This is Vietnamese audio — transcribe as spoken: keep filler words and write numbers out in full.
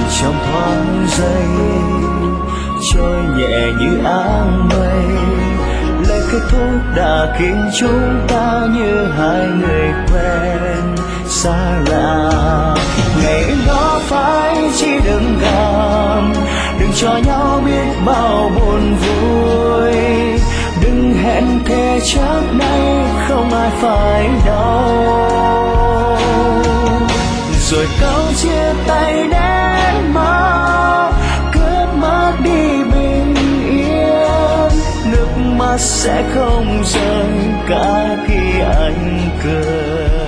trong thoáng giây trôi nhẹ như áng mây. Lời kết thúc đã khiến chúng ta như hai người quen xa lạ. Ngày đó phải chỉ đừng gạt, đừng cho nhau biết bao buồn vui, đừng hẹn thề trước đây không ai phải đau. Rồi câu chia tay đến mau, cướp mất đi bình yên, nước mắt sẽ không rơi cả khi anh cười.